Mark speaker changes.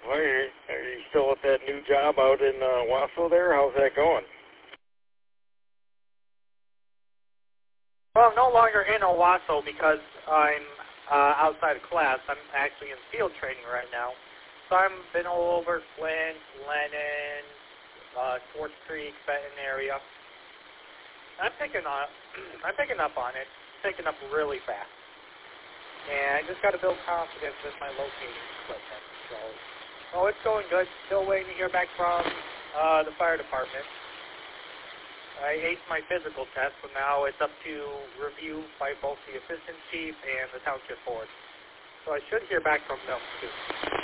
Speaker 1: Well, are you still at that new job out in Wausau there? How's that going?
Speaker 2: Well, I'm no longer in Owasso because I'm outside of class. I'm actually in field training right now. So I've been all over Flint, Lennon, Swartz Creek, Benton area. I'm picking up on it. Picking up really fast. And I just got to build confidence with my locating equipment. So it's going good. Still waiting to hear back from the fire department. I aced my physical test, so now it's up to review by both the assistant chief and the township board. So I should hear back from them soon.